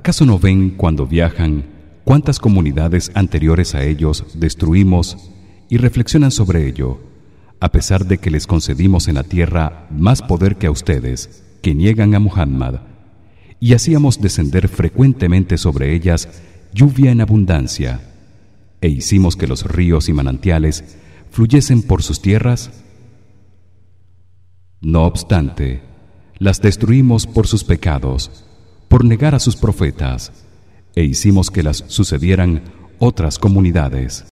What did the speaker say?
¿Acaso no ven cuando viajan cuántas comunidades anteriores a ellos destruimos y reflexionan sobre ello, a pesar de que les concedimos en la tierra más poder que a ustedes, que niegan a Muhammad, y hacíamos descender frecuentemente sobre ellas lluvia en abundancia, e hicimos que los ríos y manantiales fluyesen por sus tierras? No obstante, las destruimos por sus pecados, por negar a sus profetas, e hicimos que las sucedieran otras comunidades.